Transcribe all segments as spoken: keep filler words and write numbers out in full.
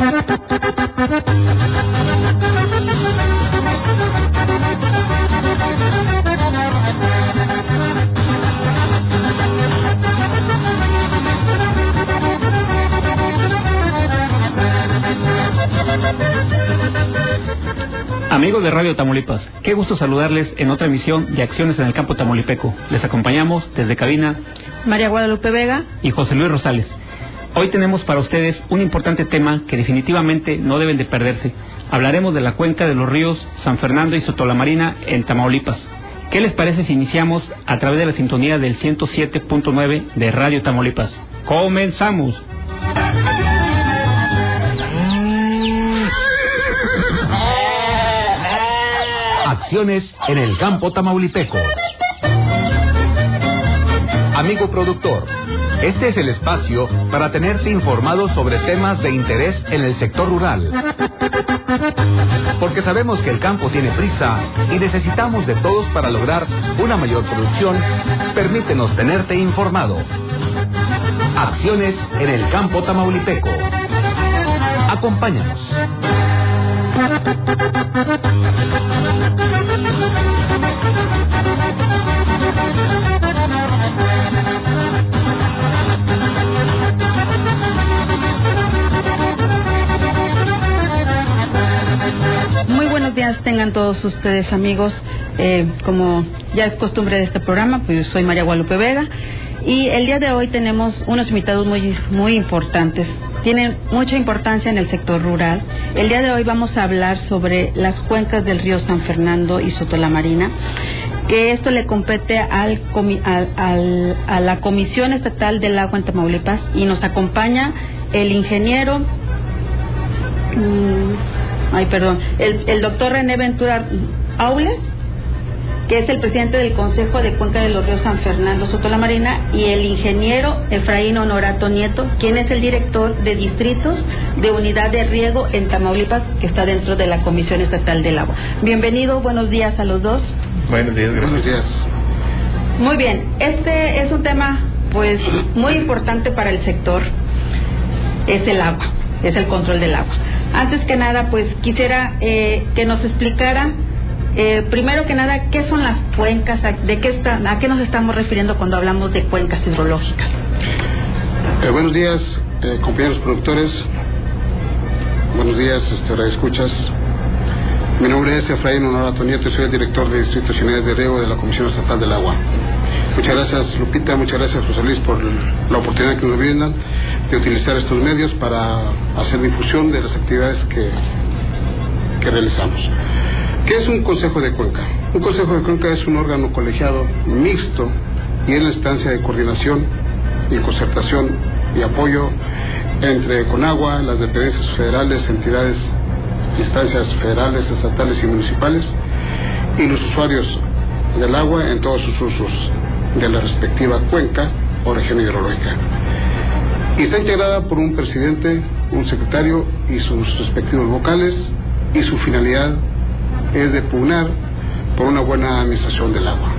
Amigos de Radio Tamaulipas, qué gusto saludarles en otra emisión de Acciones en el Campo Tamaulipeco. Les acompañamos desde cabina María Guadalupe Vega y José Luis Rosales. Hoy tenemos para ustedes un importante tema que definitivamente no deben de perderse. Hablaremos de la cuenca de los ríos San Fernando y Sotolamarina en Tamaulipas. ¿Qué les parece si iniciamos a través de la sintonía del ciento siete punto nueve de Radio Tamaulipas? ¡Comenzamos! Acciones en el campo tamaulipeco. Amigo productor, este es el espacio para tenerte informado sobre temas de interés en el sector rural. Porque sabemos que el campo tiene prisa y necesitamos de todos para lograr una mayor producción. Permítenos tenerte informado. Acciones en el campo tamaulipeco. Acompáñanos. Muy buenos días tengan todos ustedes, amigos. Eh, como ya es costumbre de este programa, pues soy María Guadalupe Vega y el día de hoy tenemos unos invitados muy, muy importantes. Tienen mucha importancia en el sector rural. El día de hoy vamos a hablar sobre las cuencas del río San Fernando y Sotolamarina, que esto le compete al, al, al, a la Comisión Estatal del Agua en Tamaulipas, y nos acompaña el ingeniero, mmm, ay perdón, el, el doctor René Ventura Aules, que es el presidente del Consejo de Cuenca de los Ríos San Fernando Sotolamarina, y el ingeniero Efraín Honorato Nieto, quien es el director de distritos de unidad de riego en Tamaulipas, que está dentro de la Comisión Estatal del Agua. Bienvenido, buenos días a los dos. Buenos días, gracias. Buenos días. Muy bien, este es un tema pues muy importante para el sector, es el agua, es el control del agua. Antes que nada, pues quisiera eh, que nos explicara Eh, primero que nada, ¿qué son las cuencas? ¿De qué está, a qué nos estamos refiriendo cuando hablamos de cuencas hidrológicas? Eh, buenos días, eh, compañeros productores. Buenos días, este, radioescuchas. Mi nombre es Efraín Honorato Nieto y soy el director de distritos y unidades de riego de la Comisión Estatal del Agua. Muchas gracias, Lupita, muchas gracias, José Luis, por la oportunidad que nos brindan de utilizar estos medios para hacer difusión de las actividades que, que realizamos. ¿Qué es un consejo de cuenca? Un consejo de cuenca es un órgano colegiado mixto y es la instancia de coordinación y concertación y apoyo entre Conagua, las dependencias federales, entidades, instancias federales, estatales y municipales, y los usuarios del agua en todos sus usos de la respectiva cuenca o región hidrológica. Y está integrada por un presidente, un secretario y sus respectivos vocales, y su finalidad es de pugnar por una buena administración del agua.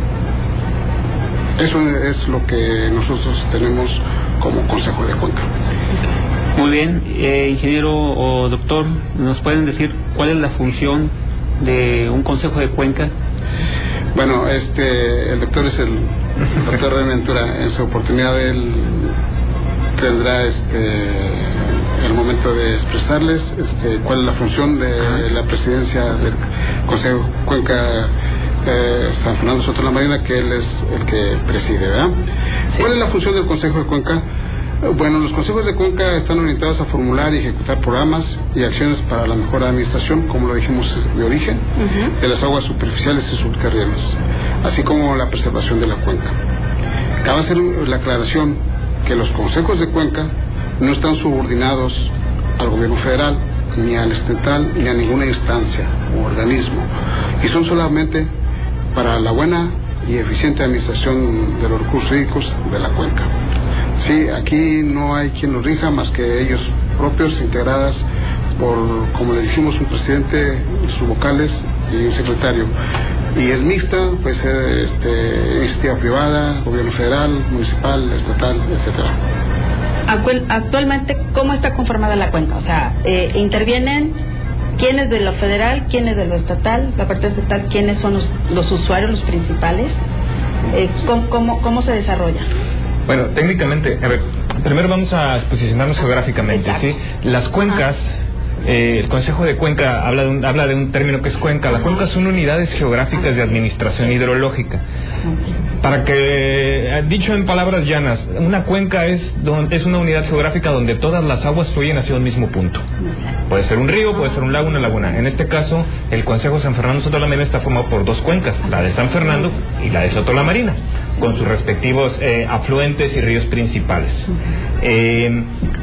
Eso es lo que nosotros tenemos como Consejo de Cuenca. Muy bien, eh, ingeniero o doctor, ¿nos pueden decir cuál es la función de un Consejo de Cuenca? Bueno, este, el doctor es el doctor René Ventura. En su oportunidad él tendrá este el momento de expresarles este, cuál es la función de uh-huh. la presidencia del Consejo Cuenca eh, San Fernando Sotolamarina, que él es el que preside, ¿verdad? Sí. ¿Cuál es la función del Consejo de Cuenca? Bueno, los consejos de cuenca están orientados a formular y ejecutar programas y acciones para la mejor administración, como lo dijimos de origen, uh-huh. de las aguas superficiales y subterráneas, así como la preservación de la cuenca. Cabe hacer la aclaración que los consejos de cuenca no están subordinados al gobierno federal, ni al estatal, ni a ninguna instancia o organismo, y son solamente para la buena y eficiente administración de los recursos hídricos de la cuenca. Sí, aquí no hay quien nos rija más que ellos propios, integradas por, como le dijimos, un presidente, sus vocales y un secretario. Y es mixta, puede ser este, iniciativa privada, gobierno federal, municipal, estatal, etcétera. Actualmente, ¿cómo está conformada la cuenca? O sea, eh, intervienen quiénes de lo federal, quiénes de lo estatal, la parte estatal, quiénes son los, los usuarios, los principales, eh, ¿cómo, cómo, ¿cómo se desarrolla? Bueno, técnicamente, a ver, primero vamos a posicionarnos geográficamente, ¿sí? Las cuencas, eh, el Consejo de Cuenca habla de, un, habla de un término que es cuenca. Las cuencas son unidades geográficas de administración hidrológica. Para que, dicho en palabras llanas, una cuenca es, don, es una unidad geográfica donde todas las aguas fluyen hacia un mismo punto. Puede ser un río, puede ser un lago, una laguna. En este caso, el Consejo San Fernando Sotolamarina está formado por dos cuencas, la de San Fernando y la de Sotolamarina, con sus respectivos eh, afluentes y ríos principales. Eh,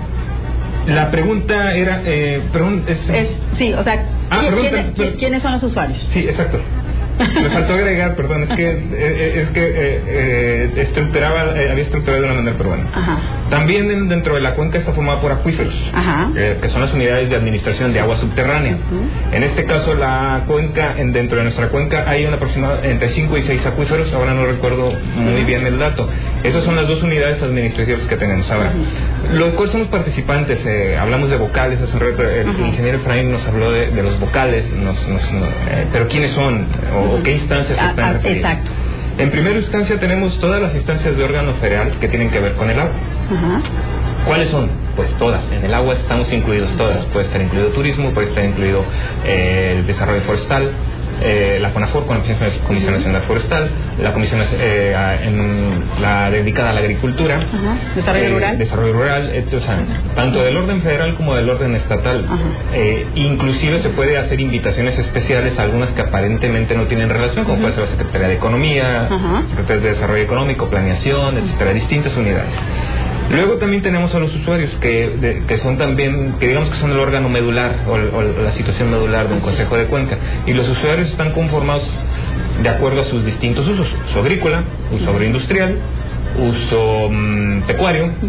la pregunta era... Eh, pregun es, es, sí, o sea, ah, ¿quién, pregunta, ¿quiénes, pero, ¿quiénes son los usuarios? Sí, exacto. Me faltó agregar, perdón, es que eh, es que eh, eh, estructuraba, eh, había estructurado de una manera peruana. Ajá. También en, dentro de la cuenca está formada por acuíferos, eh, que son las unidades de administración de agua subterránea. Uh-huh. En este caso, la cuenca, en, dentro de nuestra cuenca hay un aproximado entre cinco y seis acuíferos, ahora no recuerdo muy uh-huh. bien el dato. Esas son las dos unidades administrativas que tenemos ahora. Uh-huh. Los cuales somos participantes, eh, hablamos de vocales, hace un rato el uh-huh. ingeniero Efraín nos habló de, de los vocales, nos, nos, nos, eh, pero ¿quiénes son? O, ¿O qué instancias ah, están ah, referidas? Exacto. En primera instancia tenemos todas las instancias de órgano federal que tienen que ver con el agua. Uh-huh. ¿Cuáles son? Pues todas. En el agua estamos incluidos todas. Puede estar incluido turismo, puede estar incluido eh, el desarrollo forestal, eh, la CONAFOR, con la Comisión Nacional Forestal, la comisión eh, en la dedicada a la agricultura, uh-huh. desarrollo eh, rural, desarrollo rural, o sea, tanto del orden federal como del orden estatal. Uh-huh. eh, inclusive se puede hacer invitaciones especiales a algunas que aparentemente no tienen relación, como uh-huh. puede ser la Secretaría de Economía, uh-huh. Secretaría de Desarrollo Económico, Planeación, etcétera, distintas unidades. Luego también tenemos a los usuarios que, de, que son también, que digamos que son el órgano medular o, o la situación medular de un consejo de cuenca, y los usuarios están conformados de acuerdo a sus distintos usos: uso agrícola, uso agroindustrial, uso um, pecuario, uh-huh.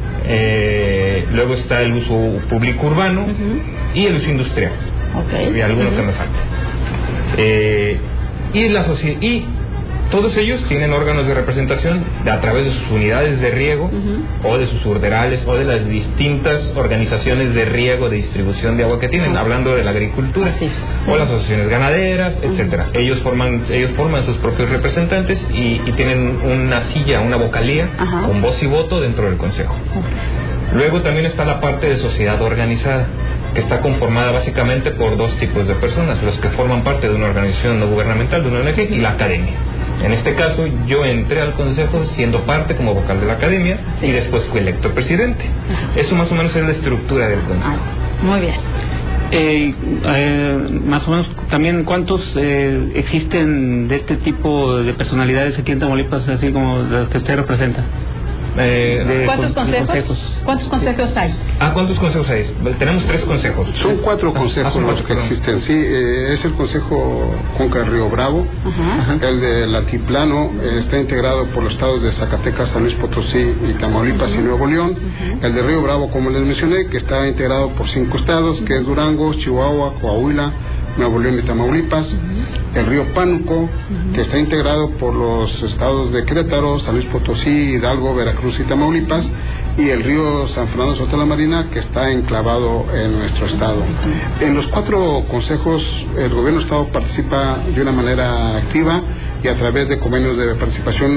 eh, luego está el uso público urbano uh-huh. y el uso industrial. Okay. Y alguno uh-huh. que me falta. Eh, y la sociedad y todos ellos tienen órganos de representación de, a través de sus unidades de riego uh-huh. o de sus urderales o de las distintas organizaciones de riego, de distribución de agua que tienen, uh-huh. hablando de la agricultura sí. o las asociaciones ganaderas, uh-huh. etcétera. Ellos forman ellos forman sus propios representantes y, y tienen una silla, una vocalía uh-huh. con voz y voto dentro del consejo. Uh-huh. Luego también está la parte de sociedad organizada, que está conformada básicamente por dos tipos de personas: los que forman parte de una organización no gubernamental, de una O N G, y la academia. En este caso, yo entré al consejo siendo parte como vocal de la academia sí. y después fui electo presidente. Ajá. Eso más o menos es la estructura del consejo. Ah, muy bien. Eh, eh, más o menos también, ¿cuántos eh, existen de este tipo de personalidades aquí en Tamaulipas, así como las que usted representa? Eh, de, ¿Cuántos con, consejos? consejos? ¿Cuántos consejos hay? Ah, ¿cuántos consejos hay? Tenemos tres consejos. Son cuatro consejos ah, los que existen. Sí, eh, es el Consejo Cuenca Río Bravo, uh-huh. el del Altiplano, eh, está integrado por los estados de Zacatecas, San Luis Potosí y Tamaulipas uh-huh. y Nuevo León. Uh-huh. El de Río Bravo, como les mencioné, que está integrado por cinco estados, uh-huh. que es Durango, Chihuahua, Coahuila, Nuevo León y Tamaulipas. Uh-huh. El río Pánuco, uh-huh. que está integrado por los estados de Querétaro, San Luis Potosí, Hidalgo, Veracruz y Tamaulipas. Y el río San Fernando Sotolamarina, que está enclavado en nuestro estado. Uh-huh. En los cuatro consejos, el gobierno del estado participa de una manera activa y a través de convenios de participación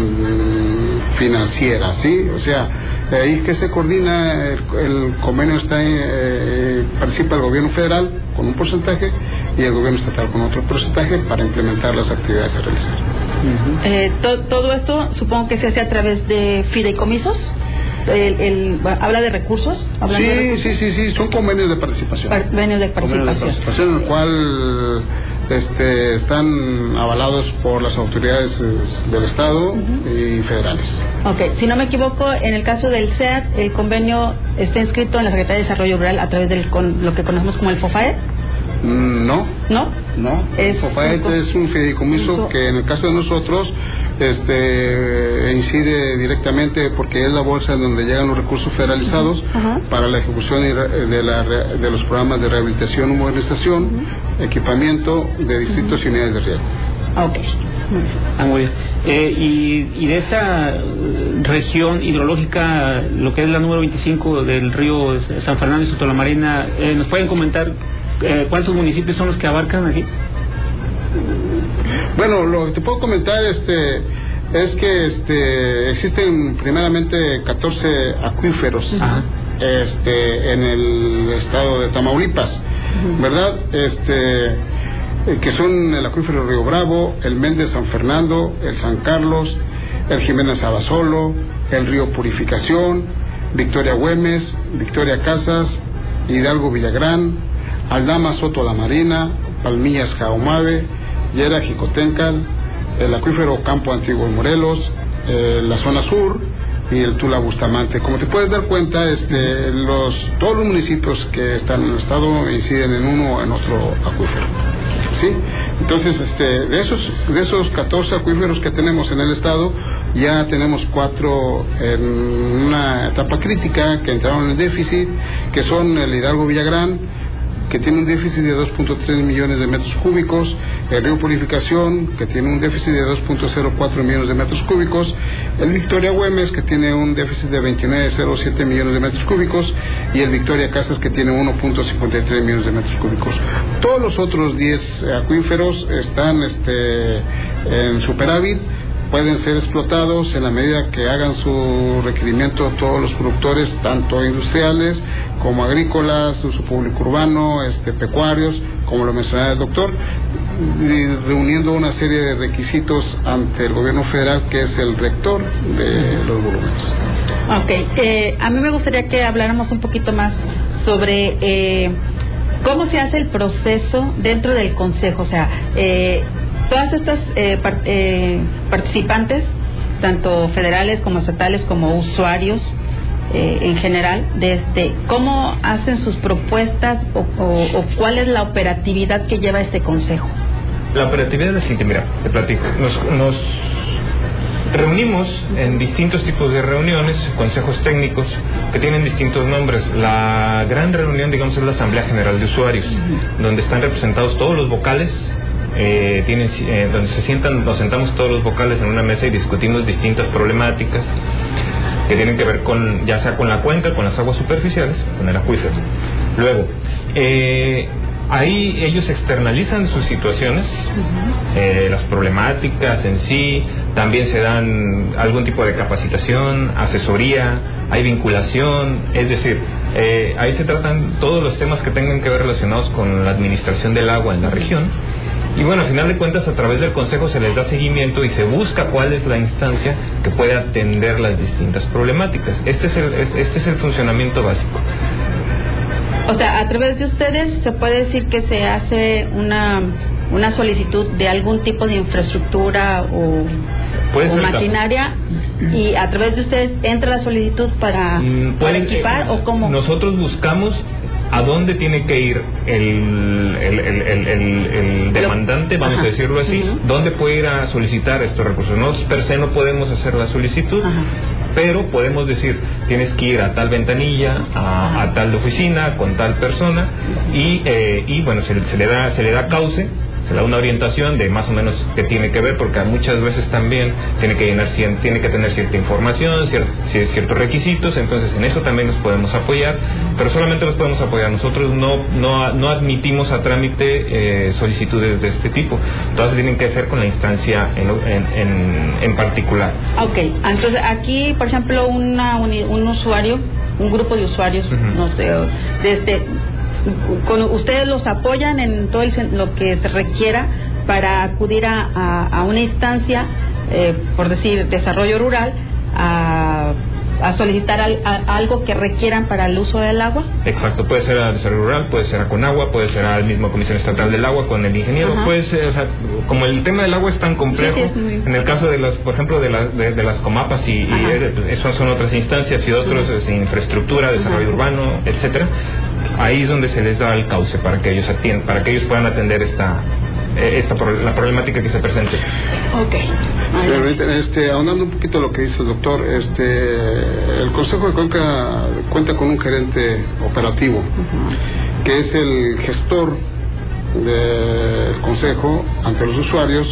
mmm, financiera, ¿sí? O sea, ahí que se coordina, el, el convenio está eh, participa el gobierno federal con un porcentaje y el gobierno estatal con otro porcentaje para implementar las actividades a realizar. Uh-huh. eh, to, todo esto supongo que se hace a través de fideicomisos. El, el, habla de recursos. Sí, de recursos. sí, sí, sí, son convenios de participación. Convenios de participación. Convenios de participación, en el cual este, están avalados por las autoridades del Estado uh-huh. y federales. Ok, si no me equivoco, en el caso del C E A T, el convenio está inscrito en la Secretaría de Desarrollo Rural a través de lo que conocemos como el FOFAET. No. ¿No? No. El FOFAET es un fideicomiso que en el caso de nosotros este incide directamente porque es la bolsa en donde llegan los recursos federalizados uh-huh. para la ejecución de, la, de los programas de rehabilitación y modernización, uh-huh. equipamiento de distritos uh-huh. y unidades de riego. Ok. Ah, muy bien. Eh, y, y de esta región hidrológica, lo que es la número veinticinco del río San Fernando y Sotolamarina, eh, ¿nos pueden comentar eh, cuántos municipios son los que abarcan aquí? Bueno, lo que te puedo comentar este es que este existen primeramente catorce acuíferos. Ajá. este en el estado de Tamaulipas, ¿verdad? Este que son el acuífero Río Bravo, el Méndez San Fernando, el San Carlos, el Jiménez Abasolo, el río Purificación, Victoria Güemes, Victoria Casas, Hidalgo Villagrán, Aldama Soto La Marina, Palmillas Jaumabe, Yera Jicotencal, el acuífero Campo Antiguo de Morelos, eh, la zona sur y el Tula Bustamante. Como te puedes dar cuenta, este, los todos los municipios que están en el estado inciden en uno o en otro acuífero, ¿sí? Entonces, este, de esos de esos catorce acuíferos que tenemos en el estado, ya tenemos cuatro en una etapa crítica que entraron en déficit, que son el Hidalgo Villagrán, que tiene un déficit de dos punto tres millones de metros cúbicos, el río Purificación, que tiene un déficit de dos punto cero cuatro millones de metros cúbicos, el Victoria Güemes, que tiene un déficit de veintinueve punto cero siete millones de metros cúbicos, y el Victoria Casas, que tiene uno punto cincuenta y tres millones de metros cúbicos. Todos los otros diez acuíferos están este, en superávit, pueden ser explotados en la medida que hagan su requerimiento todos los productores, tanto industriales como agrícolas, uso público urbano, este, pecuarios, como lo mencionaba el doctor, y reuniendo una serie de requisitos ante el gobierno federal, que es el rector de los volúmenes. Ok, eh, a mí me gustaría que habláramos un poquito más sobre eh, cómo se hace el proceso dentro del Consejo, o sea, eh, todas estas eh, par, eh, participantes, tanto federales como estatales como usuarios eh, en general, desde cómo hacen sus propuestas o, o, o cuál es la operatividad que lleva este consejo. La operatividad es la siguiente, mira, te platico. Nos, nos reunimos en distintos tipos de reuniones, consejos técnicos que tienen distintos nombres. La gran reunión, digamos, es la Asamblea General de Usuarios, uh-huh. donde están representados todos los vocales. Eh, tienen, eh, donde se sientan, nos sentamos todos los vocales en una mesa y discutimos distintas problemáticas que tienen que ver con, ya sea con la cuenca, con las aguas superficiales, con el acuífero. Luego, eh, ahí ellos externalizan sus situaciones, uh-huh. eh, las problemáticas en sí, también se dan algún tipo de capacitación, asesoría, hay vinculación, es decir, eh, ahí se tratan todos los temas que tengan que ver relacionados con la administración del agua en la región. Y bueno, al final de cuentas, a través del Consejo se les da seguimiento y se busca cuál es la instancia que puede atender las distintas problemáticas. Este es el, este es el funcionamiento básico. O sea, a través de ustedes se puede decir que se hace una, una solicitud de algún tipo de infraestructura o, o maquinaria, y a través de ustedes entra la solicitud para, mm, para equipar, eh, o cómo. Nosotros buscamos a dónde tiene que ir el, el, el, el, el, el demandante, vamos Ajá. a decirlo así, uh-huh. dónde puede ir a solicitar estos recursos. Nosotros per se no podemos hacer la solicitud, Ajá. pero podemos decir, tienes que ir a tal ventanilla, a, a tal oficina, con tal persona, y, eh, y bueno, se, se le da se le da cauce, se le da una orientación de más o menos qué tiene que ver, porque muchas veces también tiene que llenar, tiene que tener cierta información, cier, ciertos requisitos. Entonces en eso también nos podemos apoyar, pero solamente los podemos apoyar. Nosotros no no, no admitimos a trámite eh, solicitudes de este tipo. Todas tienen que ser con la instancia en, en, en, en particular. Ok, entonces aquí, por ejemplo, una, un, un usuario, un grupo de usuarios, uh-huh. no sé, desde... Con, ustedes los apoyan en todo el, lo que se requiera para acudir a, a, a una instancia, eh, por decir, desarrollo rural, a, a solicitar al, a, algo que requieran para el uso del agua. Exacto, puede ser al desarrollo rural, puede ser a Conagua, puede ser al mismo Comisión Estatal del Agua con el ingeniero. Ajá. Puede ser, o sea, como el tema del agua es tan complejo, sí, sí, es muy... en el caso de las, por ejemplo, de, la, de, de las Comapas y, y eso son otras instancias, y otros uh-huh. es infraestructura, desarrollo Ajá. urbano, etcétera. Ahí es donde se les da el cauce para que ellos atiendan, para que ellos puedan atender esta esta la problemática que se presente. Okay. Sí, este, ahondando un poquito lo que dice el doctor, este, el Consejo de Cuenca cuenta con un gerente operativo, uh-huh. que es el gestor del Consejo ante los usuarios,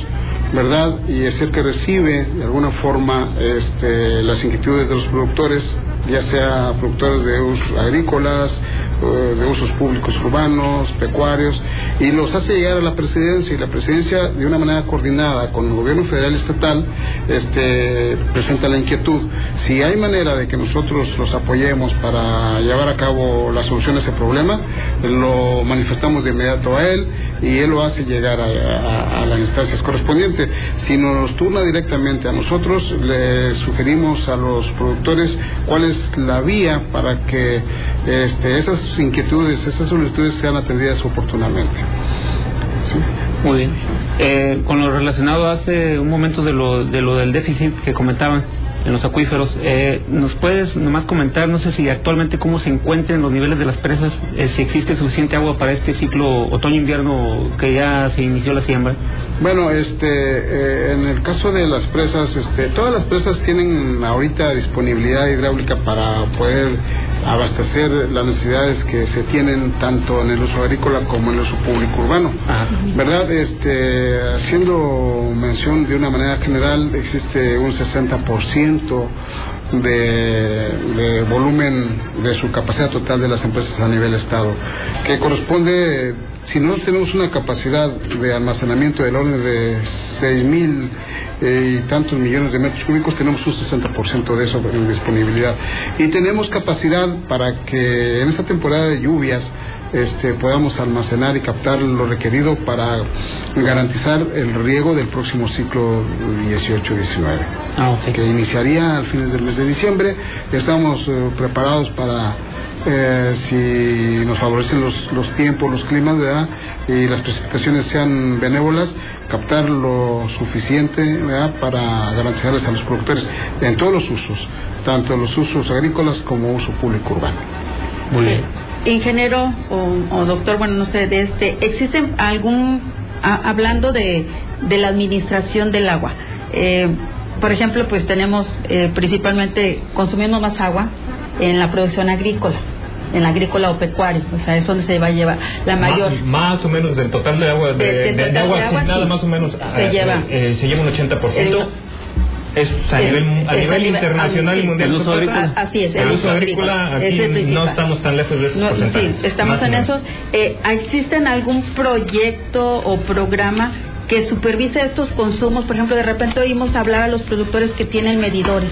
¿verdad? Y es el que recibe de alguna forma este, las inquietudes de los productores, ya sea productores de usos agrícolas, de usos públicos urbanos, pecuarios, y los hace llegar a la presidencia, y la presidencia de una manera coordinada con el gobierno federal y estatal este, presenta la inquietud. Si hay manera de que nosotros los apoyemos para llevar a cabo la solución a ese problema, lo manifestamos de inmediato a él y él lo hace llegar a, a, a las instancias correspondientes. Si nos turna directamente a nosotros, le sugerimos a los productores cuál es la vía para que este, esas inquietudes, esas solicitudes sean atendidas oportunamente. Sí. Muy bien. Eh, con lo relacionado hace un momento de lo, de lo del déficit que comentaban en los acuíferos, eh, ¿nos puedes nomás comentar, no sé si actualmente cómo se encuentran los niveles de las presas, eh, si existe suficiente agua para este ciclo otoño-invierno que ya se inició la siembra? Bueno, este, eh, en el caso de las presas, este, todas las presas tienen ahorita disponibilidad hidráulica para poder abastecer las necesidades que se tienen tanto en el uso agrícola como en el uso público urbano. Ajá. ¿Verdad? Este, haciendo mención de una manera general, existe un sesenta por ciento de, de volumen de su capacidad total de las empresas a nivel estado, que corresponde, si no tenemos una capacidad de almacenamiento del orden de seis mil eh, y tantos millones de metros cúbicos, tenemos un sesenta por ciento de eso en disponibilidad, y tenemos capacidad para que en esta temporada de lluvias Este, podamos almacenar y captar lo requerido para garantizar el riego del próximo ciclo dieciocho diecinueve, ah, okay. que iniciaría al fines del mes de diciembre. Estamos eh, preparados para, eh, si nos favorecen los, los tiempos, los climas, ¿verdad? Y las precipitaciones sean benévolas, captar lo suficiente, ¿verdad? Para garantizarles a los productores en todos los usos, tanto los usos agrícolas como uso público urbano. Muy bien. Ingeniero o, o doctor, bueno, no sé, de este, ¿existe algún, a, hablando de, de la administración del agua? Eh, por ejemplo, pues tenemos eh, principalmente, consumimos más agua en la producción agrícola, en la agrícola o pecuaria, o sea, es donde se va a llevar la mayor... Más, más o menos del total de agua, de, de, de, de, de agua asignada, sí, más o menos, se, eh, lleva, eh, se lleva un ochenta por ciento. El, Es a es, nivel, a es nivel a internacional nivel, y mundial. El uso agrícola. Así es, el, el uso, uso agrícola, agrícola aquí no estamos tan lejos de esos no, porcentajes. Sí, estamos en eso. Eh, ¿Existen algún proyecto o programa que supervise estos consumos? Por ejemplo, de repente oímos hablar a los productores que tienen medidores.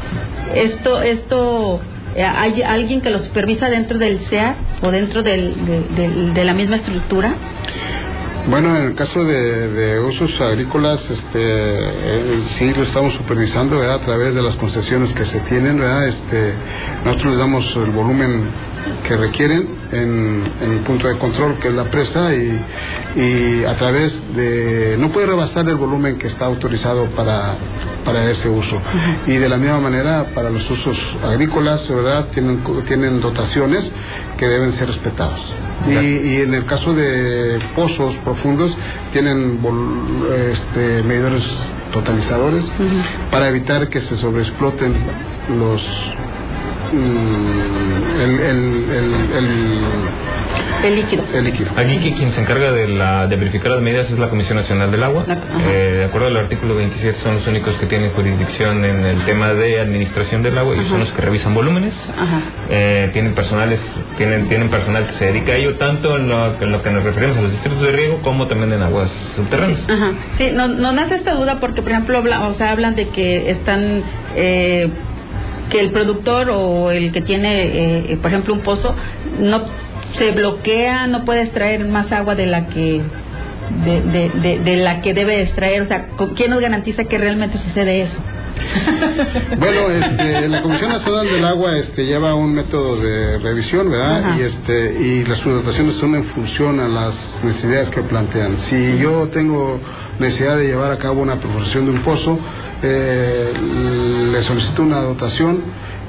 Esto, esto, eh, ¿hay alguien que lo supervisa dentro del C E A o dentro del, de, de, de la misma estructura? Bueno, en el caso de, de usos agrícolas, este, eh, sí lo estamos supervisando, ¿verdad? A través de las concesiones que se tienen, ¿verdad? Este, nosotros les damos el volumen que requieren en, en el punto de control, que es la presa, y, y a través de, no puede rebasar el volumen que está autorizado para, para ese uso. Uh-huh. Y de la misma manera, para los usos agrícolas, ¿verdad? Tienen, tienen dotaciones que deben ser respetadas. Y, y en el caso de pozos profundos, tienen este, medidores totalizadores, uh-huh, para evitar que se sobreexploten los mm, el, el, el, el El líquido. El líquido. Aquí quien se encarga de, la, de verificar las medidas es la Comisión Nacional del Agua. Eh, de acuerdo al artículo veintisiete, son los únicos que tienen jurisdicción en el tema de administración del agua. Ajá. Y son los que revisan volúmenes. Eh, tienen personales, tienen, tienen personal que se dedica a ello, tanto en lo, en lo que nos referimos a los distritos de riego como también en aguas subterráneas. Ajá. Sí, no, no nace esta duda porque, por ejemplo, habla, o sea, hablan de que están... Eh, que el productor o el que tiene, eh, por ejemplo, un pozo, no se bloquea, no puede extraer más agua de la que de, de, de, de la que debe extraer. O sea, ¿quién nos garantiza que realmente sucede eso? Bueno, este, la Comisión Nacional del Agua este, lleva un método de revisión, ¿verdad? Ajá. Y este y las dotaciones son en función a las necesidades que plantean. Si yo tengo necesidad de llevar a cabo una perforación de un pozo, eh, le solicito una dotación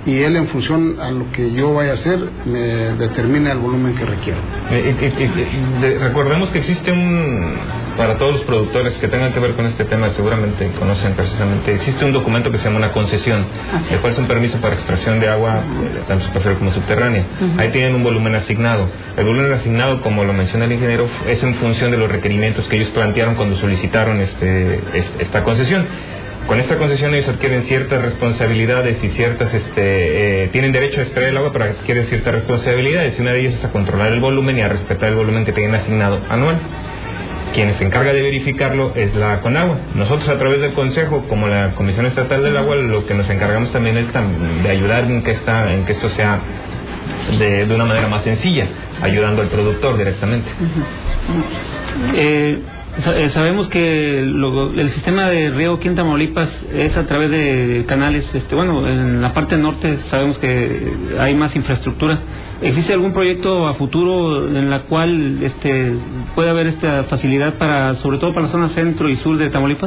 y él, en función a lo que yo vaya a hacer, me determina el volumen que requiero. Eh, eh, eh, de, recordemos que existe un, para todos los productores que tengan que ver con este tema, seguramente conocen precisamente, existe un documento que se llama una concesión, que cual es un permiso para extracción de agua, tanto superficial como subterránea. Uh-huh. Ahí tienen un volumen asignado. El volumen asignado, como lo menciona el ingeniero, es en función de los requerimientos que ellos plantearon cuando solicitaron este, esta concesión. Con esta concesión ellos adquieren ciertas responsabilidades y ciertas, este, eh, tienen derecho a extraer el agua, pero adquieren ciertas responsabilidades, y una de ellas es a controlar el volumen y a respetar el volumen que tienen asignado anual. Quien se encarga de verificarlo es la CONAGUA. Nosotros, a través del Consejo, como la Comisión Estatal del Agua, lo que nos encargamos también es de ayudar en que, esta, en que esto sea de, de una manera más sencilla, ayudando al productor directamente. Uh-huh. eh... Sabemos que lo, el sistema de riego aquí en Tamaulipas es a través de canales, este, bueno, en la parte norte sabemos que hay más infraestructura. ¿Existe algún proyecto a futuro en la cual este, puede haber esta facilidad para, sobre todo para la zona centro y sur de Tamaulipas?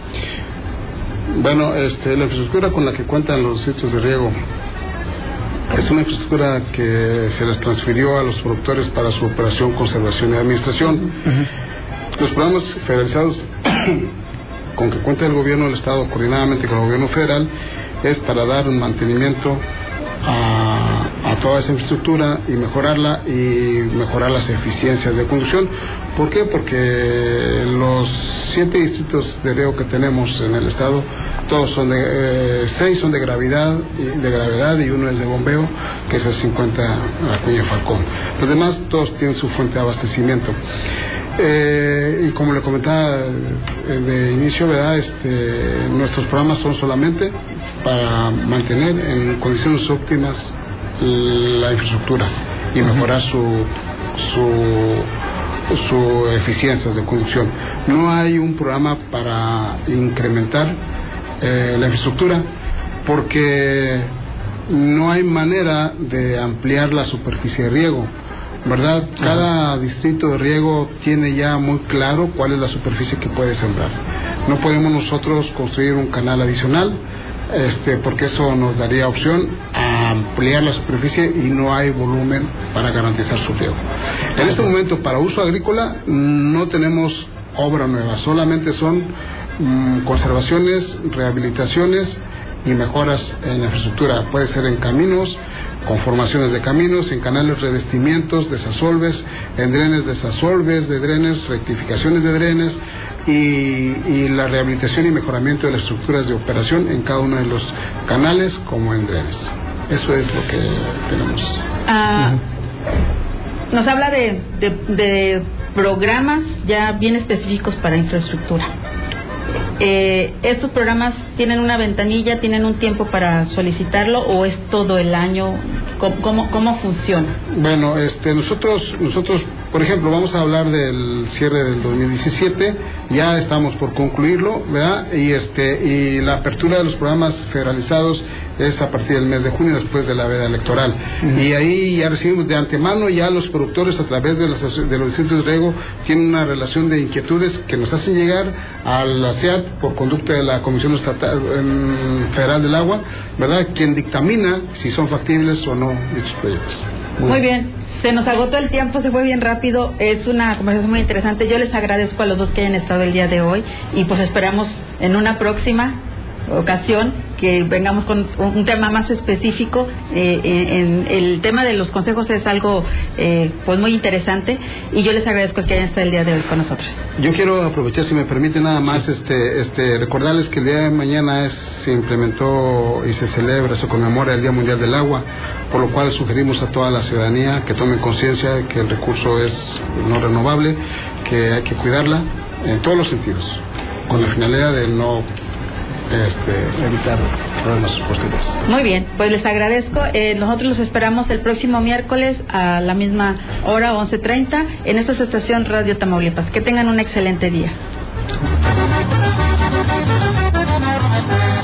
Bueno, este, la infraestructura con la que cuentan los sitios de riego es una infraestructura que se les transfirió a los productores para su operación, conservación y administración. Uh-huh. Los programas federalizados con que cuenta el gobierno del Estado coordinadamente con el gobierno federal es para dar un mantenimiento a, a toda esa infraestructura y mejorarla y mejorar las eficiencias de conducción. ¿Por qué? Porque los siete distritos de riego que tenemos en el Estado, todos son de, eh, seis son de gravedad, de gravedad y uno es de bombeo, que es el cincuenta Acuña Falcón. Los demás todos tienen su fuente de abastecimiento. Eh, y como le comentaba eh, de inicio, ¿verdad? Este, nuestros programas son solamente para mantener en condiciones óptimas la infraestructura y mejorar su su, su eficiencia de conducción. No hay un programa para incrementar eh, la infraestructura porque no hay manera de ampliar la superficie de riego, ¿verdad? Cada uh-huh. distrito de riego tiene ya muy claro cuál es la superficie que puede sembrar. No podemos nosotros construir un canal adicional, este, porque eso nos daría opción a ampliar la superficie y no hay volumen para garantizar su riego. En este momento, para uso agrícola, no tenemos obra nueva, solamente son mm, conservaciones, rehabilitaciones y mejoras en la infraestructura. Puede ser en caminos, conformaciones de caminos, en canales, revestimientos, desasolves, en drenes, desasolves de drenes, rectificaciones de drenes y, y la rehabilitación y mejoramiento de las estructuras de operación en cada uno de los canales como en drenes. Eso es lo que tenemos. Ah, nos habla de, de, de programas ya bien específicos para infraestructura. Eh, ¿Estos programas tienen una ventanilla, tienen un tiempo para solicitarlo o es todo el año? ¿Cómo, cómo, cómo funciona? Bueno, este, nosotros, nosotros, por ejemplo, vamos a hablar del cierre del dos mil diecisiete, ya estamos por concluirlo, ¿verdad? Y este, y la apertura de los programas federalizados es a partir del mes de junio, después de la veda electoral. Uh-huh. Y ahí ya recibimos de antemano, ya los productores a través de, las, de los distritos de riego tienen una relación de inquietudes que nos hacen llegar a la C E A T por conducta de la Comisión Estatal eh, Federal del Agua, ¿verdad? Quien dictamina si son factibles o no dichos proyectos. Muy, muy bien. Se nos agotó el tiempo, se fue bien rápido. Es una conversación muy interesante. Yo les agradezco a los dos que hayan estado el día de hoy y pues esperamos en una próxima ocasión que vengamos con un tema más específico. Eh, en, en el tema de los consejos es algo eh, pues muy interesante y yo les agradezco que hayan estado el día de hoy con nosotros. Yo quiero aprovechar, si me permite, nada más este, este, recordarles que el día de mañana es, se implementó y se celebra, se conmemora el Día Mundial del Agua, por lo cual sugerimos a toda la ciudadanía que tomen conciencia de que el recurso es no renovable, que hay que cuidarla en todos los sentidos, con la finalidad de no Este, evitar problemas posteriores. Muy bien, pues les agradezco. Eh, nosotros los esperamos el próximo miércoles a la misma hora, once treinta, en esta estación Radio Tamaulipas. Que tengan un excelente día.